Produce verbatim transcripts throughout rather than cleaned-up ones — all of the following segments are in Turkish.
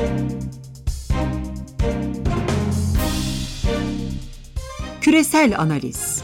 Küresel Analiz.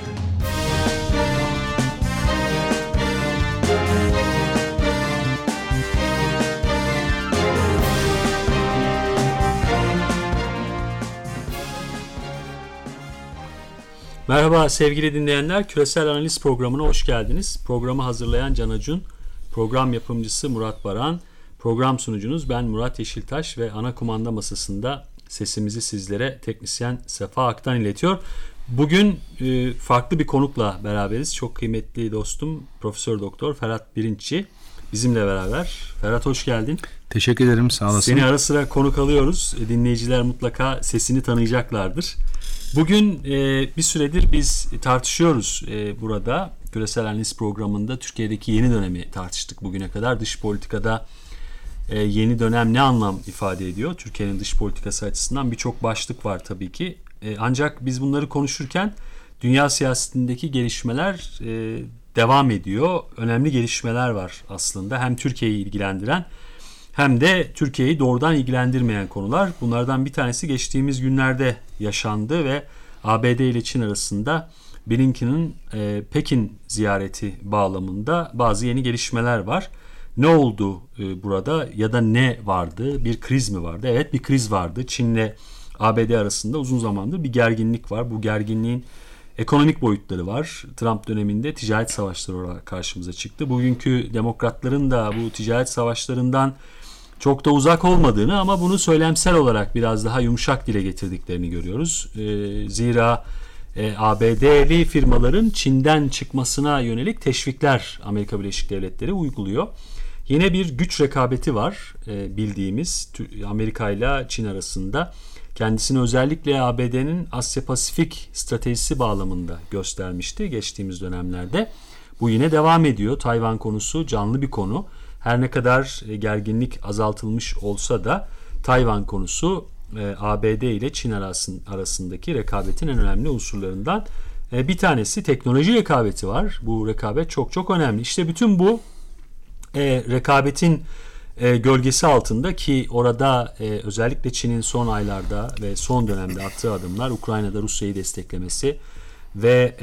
Merhaba sevgili dinleyenler, Küresel Analiz programına hoş geldiniz. Programı hazırlayan Can Acun, program yapımcısı Murat Baran, program sunucunuz ben Murat Yeşiltaş ve ana kumanda masasında sesimizi sizlere teknisyen Sefa Aktan iletiyor. Bugün e, farklı bir konukla beraberiz. Çok kıymetli dostum Profesör Doktor Ferhat Birinççi bizimle beraber. Ferhat hoş geldin. Teşekkür ederim, sağ olasın. Seni ara sıra konuk alıyoruz. Dinleyiciler mutlaka sesini tanıyacaklardır. Bugün e, bir süredir biz tartışıyoruz e, burada. Küresel Analiz programında Türkiye'deki yeni dönemi tartıştık bugüne kadar. Dış politikada e, yeni dönem ne anlam ifade ediyor? Türkiye'nin dış politikası açısından birçok başlık var tabii ki. E, ancak biz bunları konuşurken dünya siyasetindeki gelişmeler e, devam ediyor. Önemli gelişmeler var aslında. Hem Türkiye'yi ilgilendiren hem de Türkiye'yi doğrudan ilgilendirmeyen konular. Bunlardan bir tanesi geçtiğimiz günlerde yaşandı ve A B D ile Çin arasında Blinken'ın e, Pekin ziyareti bağlamında bazı yeni gelişmeler var. Ne oldu e, burada ya da ne vardı? Bir kriz mi vardı? Evet, bir kriz vardı. Çin'le A B D arasında uzun zamandır bir gerginlik var. Bu gerginliğin ekonomik boyutları var. Trump döneminde ticaret savaşları olarak karşımıza çıktı. Bugünkü demokratların da bu ticaret savaşlarından çok da uzak olmadığını ama bunu söylemsel olarak biraz daha yumuşak dile getirdiklerini görüyoruz. E, zira e, A B D'li firmaların Çin'den çıkmasına yönelik teşvikler Amerika Birleşik Devletleri uyguluyor. Yine bir güç rekabeti var e, bildiğimiz Amerika ile Çin arasında. Kendisini özellikle A B D'nin Asya Pasifik stratejisi bağlamında göstermişti geçtiğimiz dönemlerde. Bu yine devam ediyor. Tayvan konusu canlı bir konu. Her ne kadar gerginlik azaltılmış olsa da Tayvan konusu A B D ile Çin arasındaki rekabetin en önemli unsurlarından bir tanesi. Teknoloji rekabeti var. Bu rekabet çok çok önemli. İşte bütün bu rekabetin gölgesi altında ki orada özellikle Çin'in son aylarda ve son dönemde attığı adımlar, Ukrayna'da Rusya'yı desteklemesi ve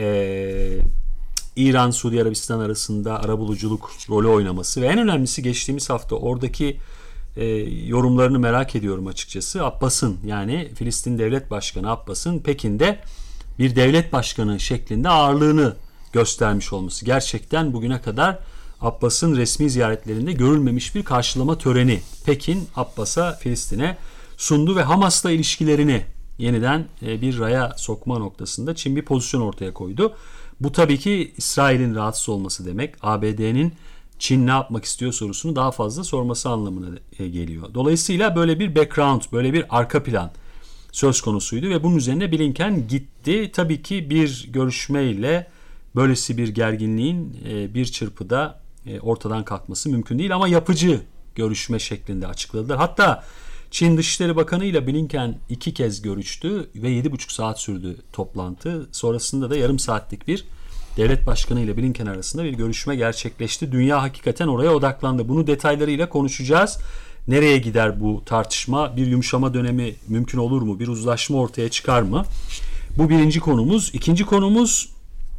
İran, Suudi Arabistan arasında arabuluculuk rolü oynaması ve en önemlisi geçtiğimiz hafta oradaki e, yorumlarını merak ediyorum açıkçası. Abbas'ın, yani Filistin Devlet Başkanı Abbas'ın Pekin'de bir devlet başkanı şeklinde ağırlığını göstermiş olması. Gerçekten bugüne kadar Abbas'ın resmi ziyaretlerinde görülmemiş bir karşılama töreni. Pekin Abbas'a, Filistin'e sundu ve Hamas'la ilişkilerini yeniden e, bir raya sokma noktasında Çin bir pozisyon ortaya koydu. Bu tabii ki İsrail'in rahatsız olması demek. A B D'nin Çin ne yapmak istiyor sorusunu daha fazla sorması anlamına geliyor. Dolayısıyla böyle bir background, böyle bir arka plan söz konusuydu ve bunun üzerine Blinken gitti. Tabii ki bir görüşmeyle böylesi bir gerginliğin bir çırpıda ortadan kalkması mümkün değil ama yapıcı görüşme şeklinde açıkladılar. Hatta Çin Dışişleri Bakanı ile Blinken iki kez görüştü ve yedi buçuk saat sürdü toplantı. Sonrasında da yarım saatlik bir devlet başkanı ile Blinken arasında bir görüşme gerçekleşti. Dünya hakikaten oraya odaklandı. Bunu detaylarıyla konuşacağız. Nereye gider bu tartışma? Bir yumuşama dönemi mümkün olur mu? Bir uzlaşma ortaya çıkar mı? Bu birinci konumuz. İkinci konumuz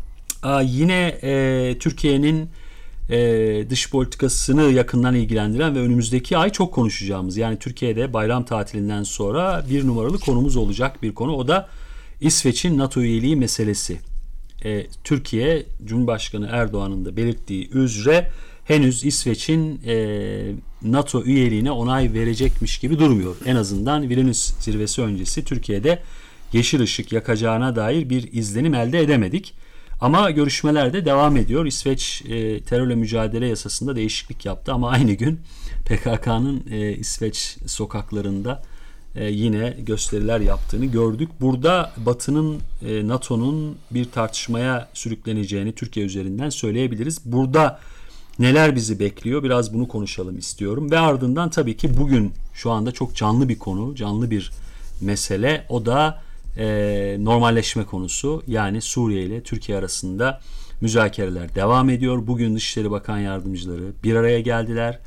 yine Türkiye'nin Ee, dış politikasını yakından ilgilendiren ve önümüzdeki ay çok konuşacağımız, yani Türkiye'de bayram tatilinden sonra bir numaralı konumuz olacak bir konu. O da İsveç'in NATO üyeliği meselesi. Ee, Türkiye, Cumhurbaşkanı Erdoğan'ın da belirttiği üzere henüz İsveç'in e, NATO üyeliğine onay verecekmiş gibi durmuyor. En azından Vilnius zirvesi öncesi Türkiye'de yeşil ışık yakacağına dair bir izlenim elde edemedik. Ama görüşmeler de devam ediyor. İsveç e, terörle mücadele yasasında değişiklik yaptı ama aynı gün P K K'nın e, İsveç sokaklarında e, yine gösteriler yaptığını gördük. Burada Batı'nın, e, NATO'nun bir tartışmaya sürükleneceğini Türkiye üzerinden söyleyebiliriz. Burada neler bizi bekliyor? Biraz bunu konuşalım istiyorum. Ve ardından tabii ki bugün şu anda çok canlı bir konu, canlı bir mesele. O da e, normalleşme konusu. Yani Suriye ile Türkiye arasında müzakereler devam ediyor. Bugün Dışişleri Bakan Yardımcıları bir araya geldiler.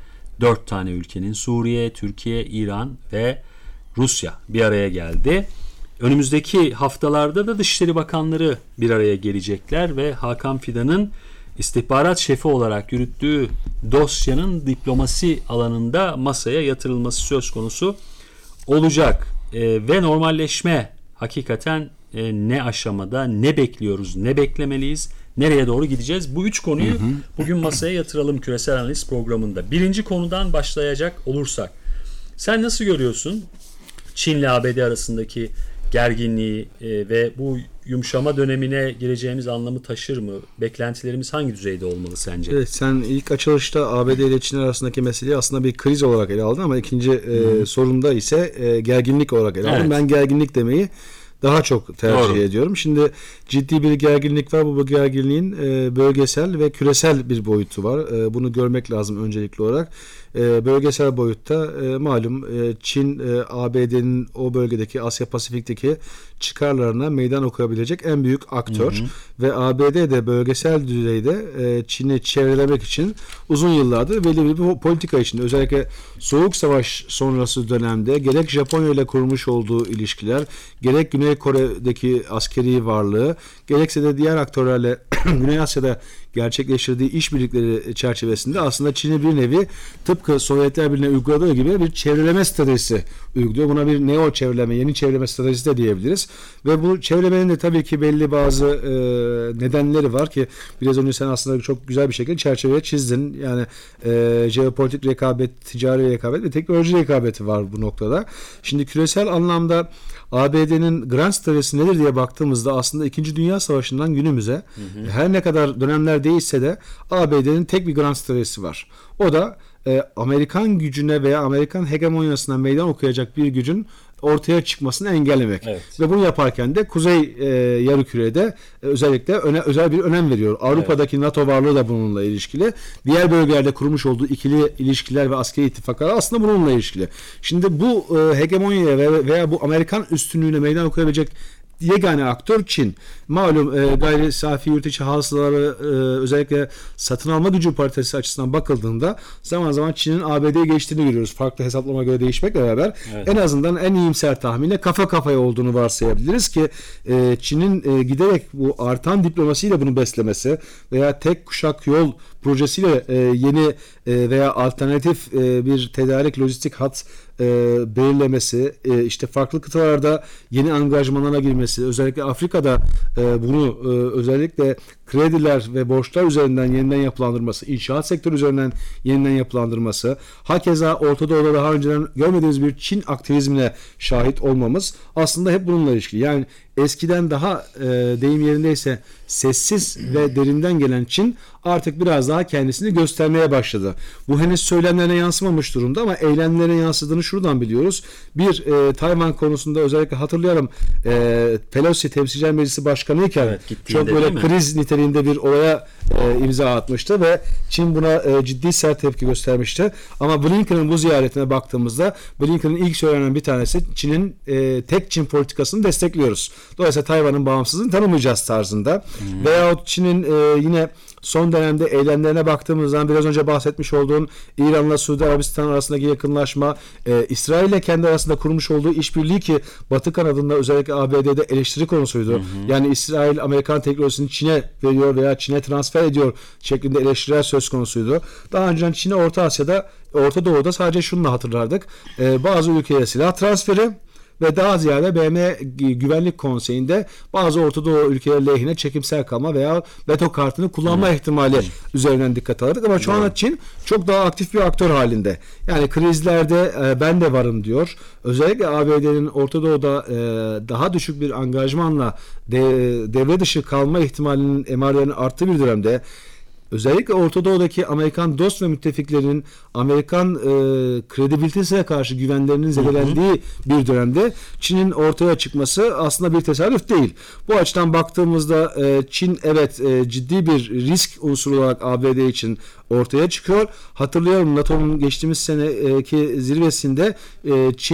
dört tane ülkenin Suriye, Türkiye, İran ve Rusya bir araya geldi. Önümüzdeki haftalarda da Dışişleri Bakanları bir araya gelecekler ve Hakan Fidan'ın istihbarat şefi olarak yürüttüğü dosyanın diplomasi alanında masaya yatırılması söz konusu olacak. E, ve normalleşme hakikaten e, ne aşamada, ne bekliyoruz, ne beklemeliyiz, nereye doğru gideceğiz? Bu üç konuyu hı hı. bugün masaya yatıralım Küresel Analiz programında. Birinci konudan başlayacak olursak, sen nasıl görüyorsun Çin'le A B D arasındaki gerginliği e, ve bu yumuşama dönemine gireceğimiz anlamı taşır mı? Beklentilerimiz hangi düzeyde olmalı sence? Evet, sen ilk açılışta A B D ile Çin arasındaki meseleyi aslında bir kriz olarak ele aldın ama ikinci e, sorunda ise e, gerginlik olarak ele aldın. Evet. Ben gerginlik demeyi daha çok tercih Doğru. ediyorum. Şimdi ciddi bir gerginlik var. Bu gerginliğin e, bölgesel ve küresel bir boyutu var. E, bunu görmek lazım öncelikli olarak. E, bölgesel boyutta e, malum e, Çin, e, A B D'nin o bölgedeki Asya Pasifik'teki çıkarlarına meydan okuyabilecek en büyük aktör. Hı hı. Ve A B D de bölgesel düzeyde e, Çin'i çevrelemek için uzun yıllardır belli bir politika içinde. Özellikle Soğuk Savaş sonrası dönemde gerek Japonya ile kurmuş olduğu ilişkiler, gerek Güney Kore'deki askeri varlığı, gerekse de diğer aktörlerle Güney Asya'da gerçekleştirdiği işbirlikleri çerçevesinde aslında Çin'i bir nevi tıpkı Sovyetler Birliği'ne uyguladığı gibi bir çevreleme stratejisi uyguluyor. Buna bir neo çevreleme, yeni çevreleme stratejisi de diyebiliriz. Ve bu çevrelemenin de tabii ki belli bazı e, nedenleri var ki biraz önce sen aslında çok güzel bir şekilde çerçeveye çizdin. Yani e, jeopolitik rekabet, ticari rekabet ve teknoloji rekabeti var bu noktada. Şimdi küresel anlamda A B D'nin grand stratejisi nedir diye baktığımızda aslında İkinci Dünya Savaşı'ndan günümüze hı hı. her ne kadar dönemler değişse de A B D'nin tek bir grand stratejisi var. O da e, Amerikan gücüne veya Amerikan hegemonyasına meydan okuyacak bir gücün ortaya çıkmasını engellemek. Evet. Ve bunu yaparken de Kuzey e, Yarımküre'de e, özellikle öne, özel bir önem veriyor. Avrupa'daki evet. NATO varlığı da bununla ilişkili. Diğer bölgelerde kurmuş olduğu ikili ilişkiler ve askeri ittifaklar aslında bununla ilişkili. Şimdi bu e, hegemonyaya veya, veya bu Amerikan üstünlüğüne meydan okuyabilecek yegane aktör Çin. Malum e, gayri safi yurt içi hasılaları e, özellikle satın alma gücü paritesi açısından bakıldığında zaman zaman Çin'in A B D'ye geçtiğini görüyoruz. Farklı hesaplama göre değişmekle beraber evet. en azından en iyimser tahminle kafa kafaya olduğunu varsayabiliriz ki e, Çin'in e, giderek bu artan diplomasiyle bunu beslemesi veya tek kuşak yol projesiyle e, yeni e, veya alternatif e, bir tedarik lojistik hat e, belirlemesi, e, işte farklı kıtalarda yeni angajmanlara girmesi, özellikle Afrika'da e, bunu e, özellikle krediler ve borçlar üzerinden yeniden yapılandırması, inşaat sektörü üzerinden yeniden yapılandırması, hakeza Orta Doğu'da daha önceden görmediğimiz bir Çin aktivizmine şahit olmamız aslında hep bununla ilişkili. Yani eskiden daha e, deyim yerindeyse sessiz ve derinden gelen Çin artık biraz daha kendisini göstermeye başladı. Bu henüz söylemlerine yansımamış durumda ama eylemlerine yansıdığını şuradan biliyoruz. Bir, e, Tayvan konusunda özellikle hatırlayalım e, Pelosi Temsilciler Meclisi Başkanıyken evet, çok böyle kriz niteliğinde bir olaya e, imza atmıştı ve Çin buna e, ciddi sert tepki göstermişti. Ama Blinken'ın bu ziyaretine baktığımızda Blinken'ın ilk söylenen bir tanesi Çin'in e, tek Çin politikasını destekliyoruz. Dolayısıyla Tayvan'ın bağımsızlığını tanımayacağız tarzında. Hmm. Veyahut Çin'in e, yine son dönemde eylemlerine baktığımızdan biraz önce bahsetmiş olduğun İran'la Suudi Arabistan arasındaki yakınlaşma, e, İsrail ile kendi arasında kurmuş olduğu işbirliği ki Batı kanadında özellikle A B D'de eleştiri konusuydu. Hı hı. Yani İsrail Amerikan teknolojisini Çin'e veriyor veya Çin'e transfer ediyor şeklinde eleştiriler söz konusuydu. Daha önceden Çin'e Orta Asya'da, Orta Doğu'da sadece şunu hatırlardık. E, bazı ülkeye silah transferi ve daha ziyade B M Güvenlik Konseyi'nde bazı Orta Doğu ülkeleri lehine çekimsel kalma veya veto kartını kullanma hmm. ihtimali hmm. üzerinden dikkat alırdık. Ama şu hmm. anda Çin çok daha aktif bir aktör halinde. Yani krizlerde e, ben de varım diyor. Özellikle A B D'nin Orta Doğu'da e, daha düşük bir angajmanla de, devre dışı kalma ihtimalinin emarlarının arttığı bir dönemde özellikle Orta Doğu'daki Amerikan dost ve müttefiklerinin Amerikan e, kredibilitesine karşı güvenlerinin zedelendiği hı hı. bir dönemde Çin'in ortaya çıkması aslında bir tesadüf değil. Bu açıdan baktığımızda e, Çin evet e, ciddi bir risk unsuru olarak A B D için ortaya çıkıyor. Hatırlayalım NATO'nun geçtiğimiz seneki zirvesinde e, Çin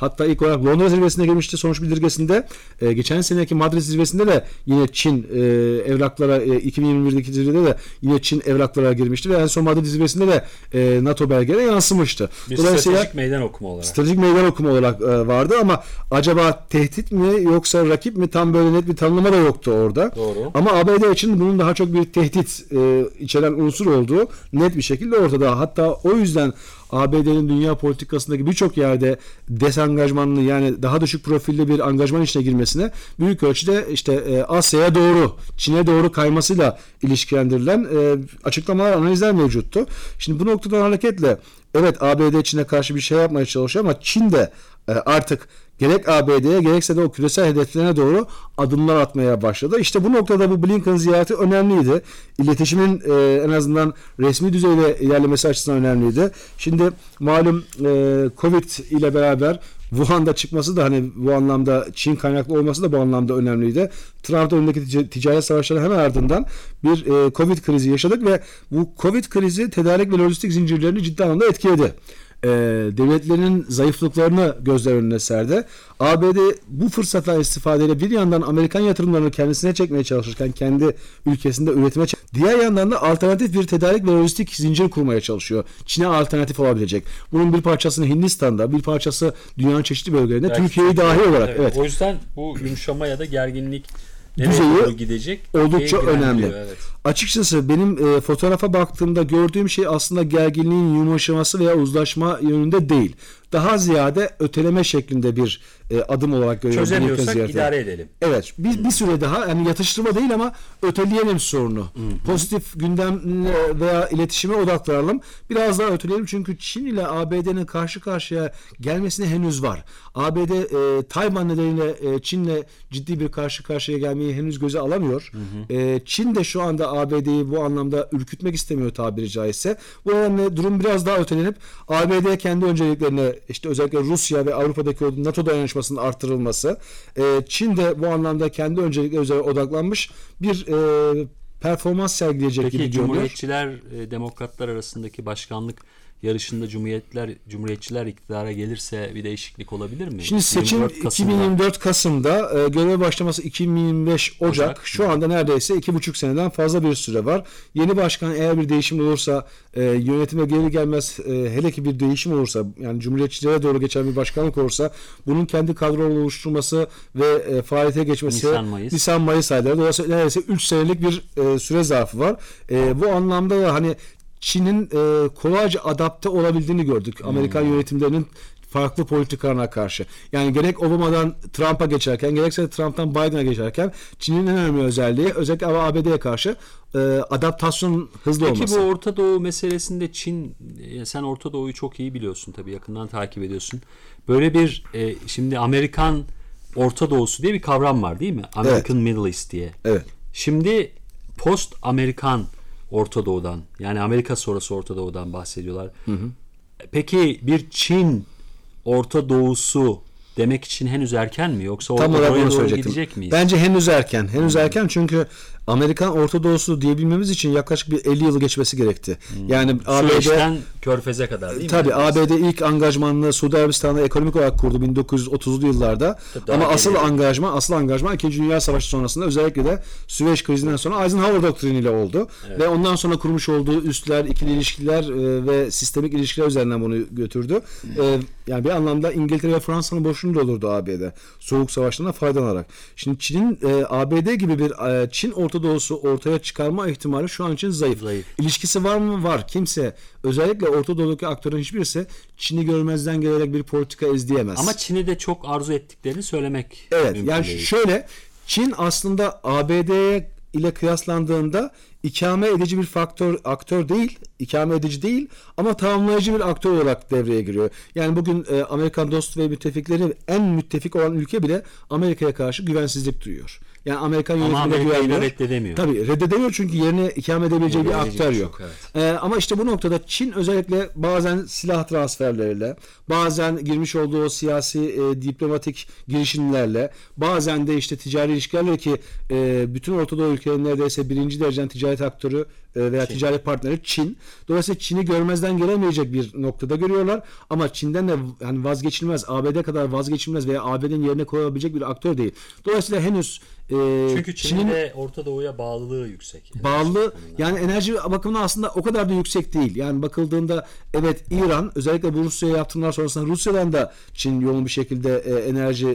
Hatta ilk olarak Londra zirvesine girmişti sonuç bildirgesinde. E, geçen seneki Madrid zirvesinde de yine Çin e, evraklara e, iki bin yirmi birdeki zirvede de yine Çin evraklara girmişti ve en son Madrid zirvesinde de e, NATO belgelerine yansımıştı. Bir stratejik meydan okuma olarak. Stratejik meydan okuma olarak e, vardı ama acaba tehdit mi yoksa rakip mi, tam böyle net bir tanımlama da yoktu orada. Doğru. Ama A B D için bunun daha çok bir tehdit e, içeren unsur olduğu net bir şekilde ortada. Hatta o yüzden A B D'nin dünya politikasındaki birçok yerde desangajmanlı, yani daha düşük profilli bir angajman içine girmesine büyük ölçüde işte e, Asya'ya doğru, Çin'e doğru kaymasıyla ilişkilendirilen e, açıklamalar, analizler mevcuttu. Şimdi bu noktadan hareketle evet, A B D Çin'e karşı bir şey yapmaya çalışıyor ama Çin de e, artık gerek A B D'ye gerekse de o küresel hedeflerine doğru adımlar atmaya başladı. İşte bu noktada bu Blinken ziyareti önemliydi. İletişimin e, en azından resmi düzeyde ilerlemesi açısından önemliydi. Şimdi malum e, Covid ile beraber Wuhan'da çıkması da, hani bu anlamda Çin kaynaklı olması da bu anlamda önemliydi. Trump'ın önündeki ticaret savaşları hemen ardından bir e, Covid krizi yaşadık ve bu Covid krizi tedarik ve lojistik zincirlerini ciddi anlamda etkiledi. E, devletlerinin zayıflıklarını gözler önüne serdi. A B D bu fırsattan istifadeyle bir yandan Amerikan yatırımlarını kendisine çekmeye çalışırken kendi ülkesinde üretime çek- diğer yandan da alternatif bir tedarik ve lojistik zincir kurmaya çalışıyor. Çin'e alternatif olabilecek. Bunun bir parçasını Hindistan'da, bir parçası dünyanın çeşitli bölgelerinde, belki Türkiye'yi dahil olarak. Evet. Evet. O yüzden bu yumuşama ya da gerginlik düzeyi gidecek oldukça önemli. Evet. Açıkçası benim e, fotoğrafa baktığımda gördüğüm şey aslında gerginliğin yumuşaması veya uzlaşma yönünde değil. Daha ziyade öteleme şeklinde bir e, adım olarak görüyorum. Çözemiyorsak idare edelim. Evet. Bir, hmm. bir süre daha, yani yatıştırma değil ama öteleyelim sorunu. Hmm. Pozitif gündem veya iletişime odaklanalım. Biraz daha öteleyelim çünkü Çin ile A B D'nin karşı karşıya gelmesine henüz var. A B D e, Tayvan nedeniyle e, Çin'le ciddi bir karşı karşıya gelmeyi henüz göze alamıyor. Hmm. E, Çin de şu anda A B D'yi bu anlamda ürkütmek istemiyor tabiri caizse. Bu nedenle durum biraz daha ötelenip A B D kendi önceliklerine, işte özellikle Rusya ve Avrupa'daki NATO dayanışmasının arttırılması, e, Çin de bu anlamda kendi öncelikleri üzerine odaklanmış bir e, performans sergileyecek Peki, gibi görünüyor. Cumhuriyetçiler, e, demokratlar arasındaki başkanlık yarışında Cumhuriyetler Cumhuriyetçiler iktidara gelirse bir değişiklik olabilir mi? Şimdi seçim iki bin yirmi dört Kasım'da, e, görev başlaması iki bin yirmi beş Ocak. Ocak. Şu anda neredeyse iki buçuk seneden fazla bir süre var. Yeni başkan eğer bir değişim olursa, e, yönetime geri gelmez, e, hele ki bir değişim olursa, yani Cumhuriyetçilere doğru geçen bir başkanlık olursa, bunun kendi kadroları oluşturması ve e, faaliyete geçmesi Nisan Mayıs, Nisan Mayıs ayları. Dolayısıyla neredeyse üç senelik bir e, süre zarfı var. E, bu anlamda da hani Çin'in e, kolayca adapte olabildiğini gördük. Hmm. Amerikan yönetimlerinin farklı politikalarına karşı. Yani gerek Obama'dan Trump'a geçerken, gerekse Trump'tan Biden'a geçerken Çin'in en önemli özelliği özellikle A B D'ye karşı e, adaptasyon hızlı Peki olması. Peki bu Orta Doğu meselesinde Çin, sen Orta Doğu'yu çok iyi biliyorsun tabii, yakından takip ediyorsun. Böyle bir e, şimdi Amerikan Orta Doğusu diye bir kavram var değil mi? American evet. Middle East diye. Evet. Şimdi post Amerikan Orta Doğu'dan, yani Amerika sonrası Orta Doğu'dan bahsediyorlar. Hı hı. Peki bir Çin Orta Doğusu demek için henüz erken mi, yoksa Orta Doğu'ya doğru gidecek miyiz? Bence henüz erken. Henüz hmm. erken çünkü Amerikan Orta Doğusu diyebilmemiz için yaklaşık bir elli yılı geçmesi gerekti. Hmm. Yani A B D Süveyş'ten Körfez'e kadar değil mi? Tabii yani A B D ilk angajmanını Suudi Arabistan'da ekonomik olarak kurdu bin dokuz yüz otuzlu yıllarda. Daha Ama asıl geliyor. angajman, asıl angajman İkinci Dünya Savaşı sonrasında, özellikle de Süveyş krizinden sonra Eisenhower doktriniyle oldu. Evet. Ve ondan sonra kurmuş olduğu üsler, ikili ilişkiler e, ve sistemik ilişkiler üzerinden bunu götürdü. Hmm. E, yani bir anlamda İngiltere ve Fransa'nın boşluğunu doldurdu A B D. Soğuk Savaş'tan faydalanarak. Şimdi Çin'in e, A B D gibi bir e, Çin Orta Doğusu ortaya çıkarma ihtimali şu an için zayıf. zayıf. İlişkisi var mı? Var. Kimse, özellikle Orta Doğu'daki aktörün hiçbirisi Çin'i görmezden gelerek bir politika izleyemez. Ama Çin'i de çok arzu ettiklerini söylemek evet, mümkün yani değil. Şöyle, Çin aslında A B D ile kıyaslandığında ikame edici bir faktör, aktör değil, ikame edici değil ama tamamlayıcı bir aktör olarak devreye giriyor. Yani bugün e, Amerikan dostu ve müttefikleri, en müttefik olan ülke bile Amerika'ya karşı güvensizlik duyuyor. Yani Amerikan yönetimine güvenmiyor. reddedemiyor. Tabii reddedemiyor çünkü yerine ikame edebileceği bir aktör yok. yok evet. ee, ama işte bu noktada Çin özellikle bazen silah transferleriyle, bazen girmiş olduğu siyasi e, diplomatik girişimlerle, bazen de işte ticari ilişkilerle, ki e, bütün Orta Doğu ülkelerinin neredeyse birinci dereceden ticaret aktörü veya Çin. ticari partneri Çin. Dolayısıyla Çin'i görmezden gelemeyecek bir noktada görüyorlar. Ama Çin'den de yani vazgeçilmez, A B D kadar vazgeçilmez veya A B D'nin yerine koyabilecek bir aktör değil. Dolayısıyla henüz e, çünkü Çin'in, Çin'in de Orta Doğu'ya bağlılığı yüksek. Bağlı yani enerji bakımından aslında o kadar da yüksek değil. Yani bakıldığında evet İran özellikle bu Rusya'ya yaptırımlar sonrasında Rusya'dan da Çin yoğun bir şekilde e, enerji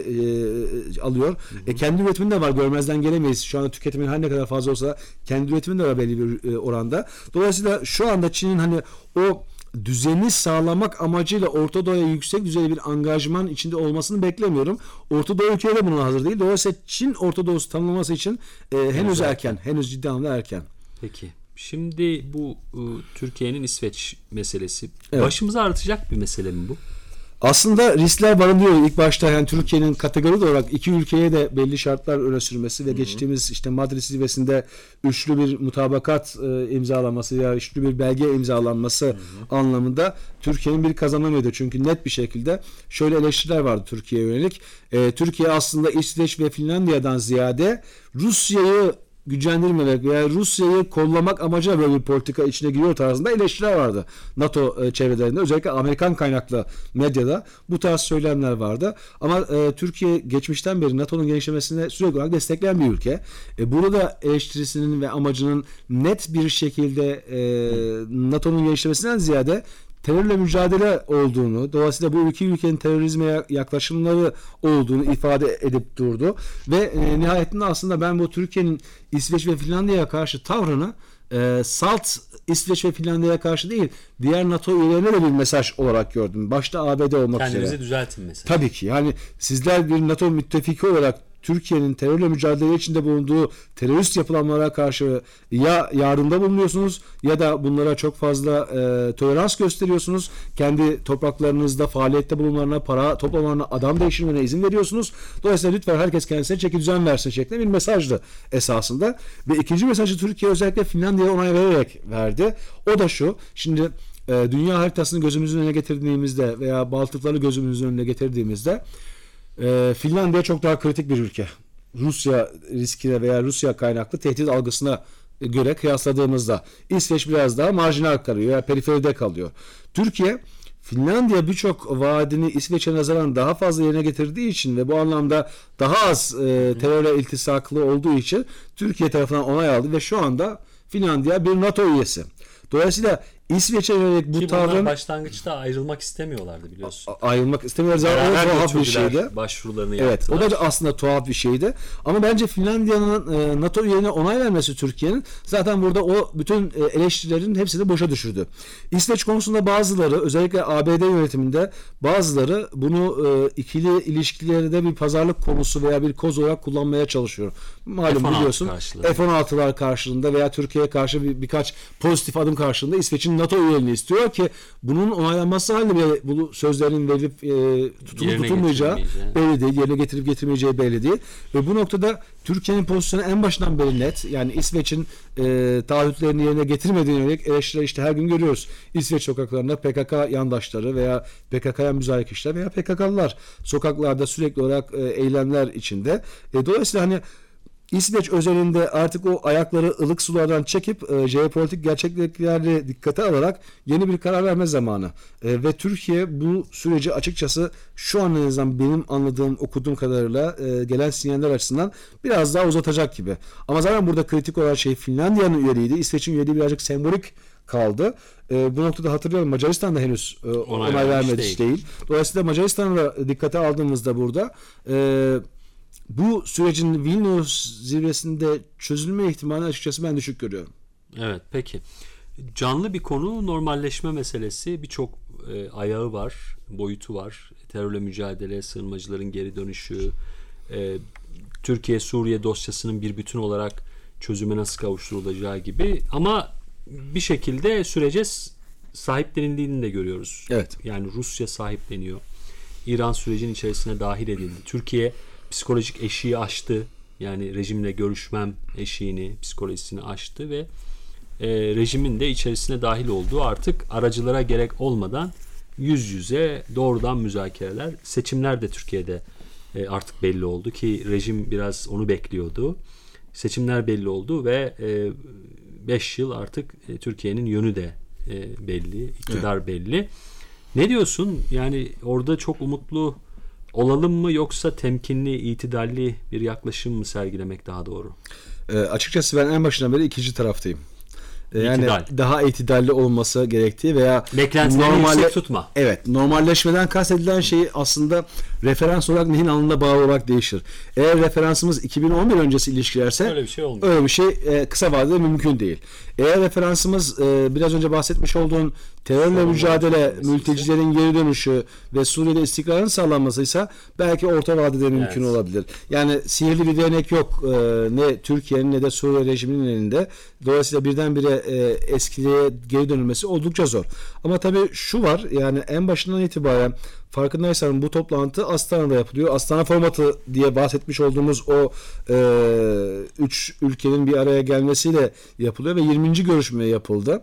e, alıyor. Hı hı. E, kendi üretiminde de var, görmezden gelemeyiz. Şu anda tüketimin her ne kadar fazla olsa kendi üretiminde de var belli bir e, oranda. Dolayısıyla şu anda Çin'in hani o düzeni sağlamak amacıyla Orta Doğu'ya yüksek düzeyde bir angajman içinde olmasını beklemiyorum. Orta Doğu ülkeleri de buna hazır değil. Dolayısıyla Çin Orta Doğu'su tanımlaması için e, henüz, henüz erken. erken. Henüz ciddi anlamda erken. Peki. Şimdi bu e, Türkiye'nin İsveç meselesi. Evet. Başımıza artacak bir mesele mi bu? Aslında riskler barındırıyor. İlk başta yani Türkiye'nin kategori olarak iki ülkeye de belli şartlar öne sürmesi ve Hı-hı. geçtiğimiz işte Madrid zirvesinde üçlü bir mutabakat e, imzalanması ya üçlü bir belge imzalanması Hı-hı. anlamında Türkiye'nin bir kazanamıyordu. Çünkü net bir şekilde şöyle eleştiriler vardı Türkiye'ye yönelik. E, Türkiye aslında İsveç ve Finlandiya'dan ziyade Rusya'yı gücendirmemek veya Rusya'yı kollamak amacıyla böyle bir politika içine giriyor tarzında eleştiriler vardı NATO çevrelerinde. Özellikle Amerikan kaynaklı medyada bu tarz söylemler vardı. Ama e, Türkiye geçmişten beri NATO'nun genişlemesine sürekli olarak destekleyen bir ülke. E, burada eleştirisinin ve amacının net bir şekilde e, NATO'nun genişlemesinden ziyade terörle mücadele olduğunu, dolayısıyla bu iki ülkenin terörizme yaklaşımları olduğunu ifade edip durdu. Ve e, nihayetinde aslında ben bu Türkiye'nin İsveç ve Finlandiya'ya karşı tavrını e, salt İsveç ve Finlandiya'ya karşı değil, diğer NATO üyelerine de bir mesaj olarak gördüm. Başta A B D olmak Kendinizi üzere. Kendinizi düzeltin mesaj. Tabii ki. Yani sizler bir NATO müttefiki olarak Türkiye'nin terörle mücadele içinde bulunduğu terörist yapılanmalara karşı ya yardımda bulunuyorsunuz ya da bunlara çok fazla e, tolerans gösteriyorsunuz. Kendi topraklarınızda faaliyette bulunmalarına, para toplamalarına, adam değiştirmene izin veriyorsunuz. Dolayısıyla lütfen herkes kendisine çeki düzen versin şeklinde bir mesajdı esasında. Ve ikinci mesajı Türkiye özellikle Finlandiya'ya onay vererek verdi. O da şu. Şimdi e, dünya haritasını gözümüzün önüne getirdiğimizde veya Baltıkları gözümüzün önüne getirdiğimizde Ee, Finlandiya çok daha kritik bir ülke. Rusya riskine veya Rusya kaynaklı tehdit algısına göre kıyasladığımızda İsveç biraz daha marjinal kalıyor veya periferide kalıyor. Türkiye, Finlandiya birçok vaadini İsveç'e nazaran daha fazla yerine getirdiği için ve bu anlamda daha az e, terörle iltisaklı olduğu için Türkiye tarafından onay aldı ve şu anda Finlandiya bir NATO üyesi. Dolayısıyla İsveç'e yönelik bu tavrın başlangıçta ayrılmak istemiyorlardı biliyorsun. A- ayrılmak istemiyorlar. Zaten o tuhaf bir şeydi. Başvurularını evet, yaptılar. o da aslında tuhaf bir şeydi. Ama bence Finlandiya'nın e, NATO üyeliğine onay vermesi Türkiye'nin zaten burada o bütün e, eleştirilerin hepsini boşa düşürdü. İsveç konusunda bazıları özellikle A B D yönetiminde bazıları bunu e, ikili ilişkilerde bir pazarlık konusu veya bir koz olarak kullanmaya çalışıyor. Malum biliyorsun F on altılar karşılığında veya Türkiye'ye karşı bir, birkaç pozitif adım karşılığında İsveç'in NATO üyeliğini istiyor ki bunun onaylanması halinde bu sözlerin verilip e, tutulup tutulmayacağı belli değil. Yerine getirip getirmeyeceği belli değil. Ve bu noktada Türkiye'nin pozisyonu en baştan beri net. Yani İsveç'in e, taahhütlerini yerine getirmediğine yönelik eleştiriler işte her gün görüyoruz. İsveç sokaklarında P K K yandaşları veya P K K'ya müzayek kişiler veya P K K'lılar sokaklarda sürekli olarak e, eylemler içinde. E, dolayısıyla hani İsveç özelinde artık o ayakları ılık sulardan çekip e, jeopolitik gerçeklikleri dikkate alarak yeni bir karar verme zamanı. E, ve Türkiye bu süreci açıkçası şu an en azından benim anladığım, okuduğum kadarıyla e, gelen sinyaller açısından biraz daha uzatacak gibi. Ama zaten burada kritik olan şey Finlandiya'nın üyeliğiydi. İsveç'in üyeliği birazcık sembolik kaldı. E, bu noktada hatırlıyorum Macaristan da henüz e, onay, onay vermedi değil. değil. Dolayısıyla Macaristan'ı da dikkate aldığımızda burada e, bu sürecin Vilnius zirvesinde çözülme ihtimali açıkçası ben düşük görüyorum. Evet, peki. Canlı bir konu normalleşme meselesi. Birçok e, ayağı var, boyutu var. Terörle mücadele, sığınmacıların geri dönüşü, e, Türkiye-Suriye dosyasının bir bütün olarak çözüme nasıl kavuşturulacağı gibi. Ama bir şekilde sürece sahiplenildiğini de görüyoruz. Evet. Yani Rusya sahipleniyor. İran sürecin içerisine dahil edildi. Türkiye psikolojik eşiği aştı. Yani rejimle görüşmem eşiğini, psikolojisini aştı ve e, rejimin de içerisine dahil olduğu artık aracılara gerek olmadan yüz yüze doğrudan müzakereler. Seçimler de Türkiye'de e, artık belli oldu ki rejim biraz onu bekliyordu. Seçimler belli oldu ve e, beş yıl artık e, Türkiye'nin yönü de e, belli, iktidar evet. belli. Ne diyorsun? Yani orada çok umutlu olalım mı yoksa temkinli, itidalli bir yaklaşım mı sergilemek daha doğru? E, açıkçası ben en başından beri ikinci taraftayım. Yani İtidal. Daha itidalli olması gerektiği veya beklentileri yüksek tutma. Evet, normalleşmeden kastedilen şey aslında referans olarak neyin anlamına bağlı olarak değişir. Eğer referansımız iki bin on bir öncesi ilişkilerse öyle bir şey olmuyor. Öyle bir şey e, kısa vadede mümkün değil. Eğer referansımız e, biraz önce bahsetmiş olduğun terörle mücadele, mültecilerin geri dönüşü ve Suriye'de istikrarın sağlanmasıysa belki orta vadede mümkün evet. olabilir. Yani sihirli bir değnek yok e, ne Türkiye'nin ne de Suriye rejiminin elinde. Dolayısıyla birdenbire e, eskiliğe geri dönülmesi oldukça zor. Ama tabii şu var, yani en başından itibaren farkındaysan bu toplantı Astana'da yapılıyor. Astana formatı diye bahsetmiş olduğumuz o e, üç ülkenin bir araya gelmesiyle yapılıyor ve yirminci görüşme yapıldı.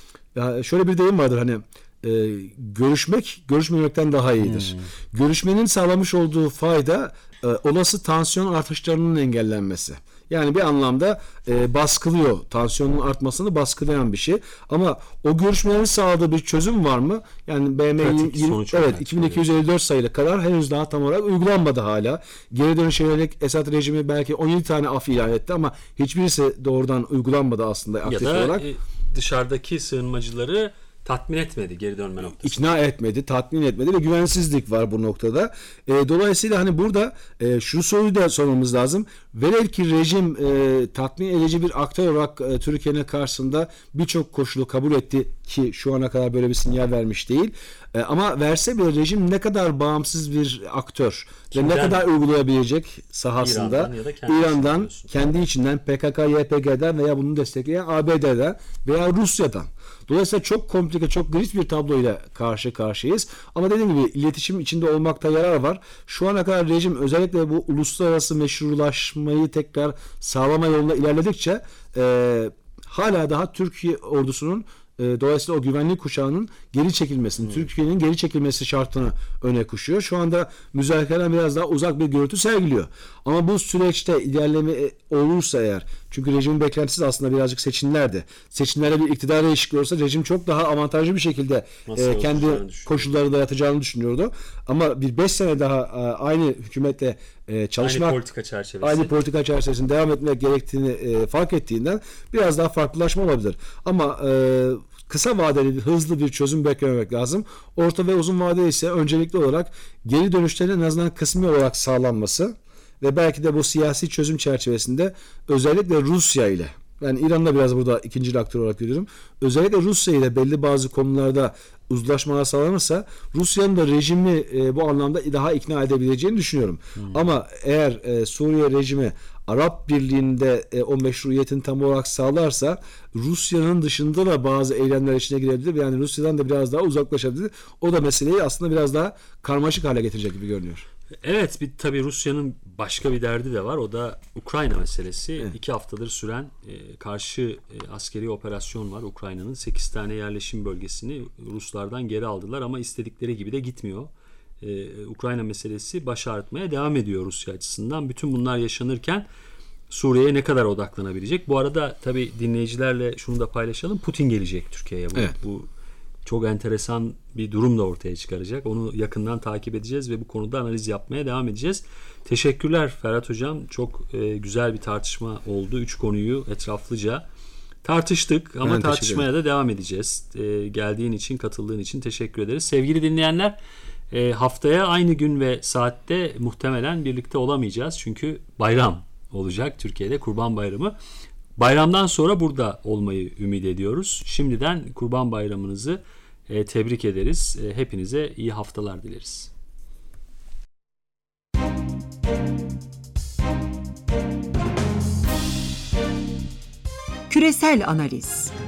Ya şöyle bir deyim vardır, hani e, görüşmek görüşmemekten daha iyidir. Hmm. Görüşmenin sağlamış olduğu fayda e, olası tansiyon artışlarının engellenmesi. Yani bir anlamda e, baskılıyor. Tansiyonun artmasını baskılayan bir şey. Ama o görüşmelerin sağladığı bir çözüm var mı? Yani B M I'nin evet iki bin iki yüz elli dört sayılı karar henüz daha tam olarak uygulanmadı hala. Geri dönüşe yönelik Esad rejimi belki on yedi tane af ilan etti ama hiçbirisi doğrudan uygulanmadı aslında aktif ya da, olarak. E, dışarıdaki sığınmacıları tatmin etmedi geri dönme noktasında. İkna etmedi, tatmin etmedi ve güvensizlik var bu noktada. E, dolayısıyla hani burada e, şu soruyu da sormamız lazım. Velev ki rejim e, tatmin edici bir aktör olarak e, Türkiye'nin karşısında birçok koşulu kabul etti ki şu ana kadar böyle bir sinyal vermiş değil. E, ama verse bile rejim ne kadar bağımsız bir aktör Kimden? ve ne kadar uygulayabilecek sahasında İran'dan, ya da kendi, İran'dan, kendi içinden P K K Y P G'den veya bunu destekleyen A B D'den veya Rusya'dan. Dolayısıyla çok komplike, çok gris bir tabloyla karşı karşıyayız. Ama dediğim gibi iletişim içinde olmakta yarar var. Şu ana kadar rejim özellikle bu uluslararası meşrulaşmayı tekrar sağlama yolunda ilerledikçe e, hala daha Türkiye ordusunun e, dolayısıyla o güvenlik kuşağının geri çekilmesini, hmm. Türkiye'nin geri çekilmesi şartını öne koşuyor. Şu anda müzakereler biraz daha uzak bir görüntü sergiliyor. Ama bu süreçte ilerleme olursa eğer, çünkü rejimin beklentisi aslında birazcık seçimlerdi. Seçimlerde bir iktidar değişikliği olursa rejim çok daha avantajlı bir şekilde e, kendi koşulları dayatacağını düşünüyordu. Ama bir beş sene daha e, aynı hükümetle e, çalışmak, aynı politika çerçevesinde, aynı politika çerçevesinde devam etmek gerektiğini e, fark ettiğinden biraz daha farklılaşma olabilir. Ama e, kısa vadeli hızlı bir çözüm beklememek lazım. Orta ve uzun vadede ise öncelikli olarak geri dönüşlerin en azından kısmi olarak sağlanması ve belki de bu siyasi çözüm çerçevesinde özellikle Rusya ile, ben İran'da biraz burada ikinci aktör olarak görüyorum. Özellikle Rusya ile belli bazı konularda uzlaşmalar sağlanırsa Rusya'nın da rejimi e, bu anlamda daha ikna edebileceğini düşünüyorum. Hmm. Ama eğer e, Suriye rejimi Arap Birliği'nde e, o meşruiyetini tam olarak sağlarsa Rusya'nın dışında da bazı eylemler içine girebilir. Yani Rusya'dan da biraz daha uzaklaşabilir. O da meseleyi aslında biraz daha karmaşık hale getirecek gibi görünüyor. Evet, bir tabii Rusya'nın başka bir derdi de var. O da Ukrayna meselesi. Evet. İki haftadır süren e, karşı e, askeri operasyon var. Ukrayna'nın sekiz tane yerleşim bölgesini Ruslardan geri aldılar ama istedikleri gibi de gitmiyor. E, Ukrayna meselesi baş ağrıtmaya devam ediyor Rusya açısından. Bütün bunlar yaşanırken Suriye'ye ne kadar odaklanabilecek? Bu arada tabii dinleyicilerle şunu da paylaşalım. Putin gelecek Türkiye'ye. Bu, evet. bu çok enteresan bir durum da ortaya çıkaracak. Onu yakından takip edeceğiz ve bu konuda analiz yapmaya devam edeceğiz. Teşekkürler Ferhat Hocam. Çok e, güzel bir tartışma oldu. Üç konuyu etraflıca tartıştık ama ben tartışmaya da devam edeceğiz. E, geldiğin için, katıldığın için teşekkür ederiz. Sevgili dinleyenler, e, haftaya aynı gün ve saatte muhtemelen birlikte olamayacağız. Çünkü bayram olacak Türkiye'de, Kurban Bayramı. Bayramdan sonra burada olmayı ümit ediyoruz. Şimdiden Kurban Bayramınızı e, tebrik ederiz. E, hepinize iyi haftalar dileriz. Küresel analiz.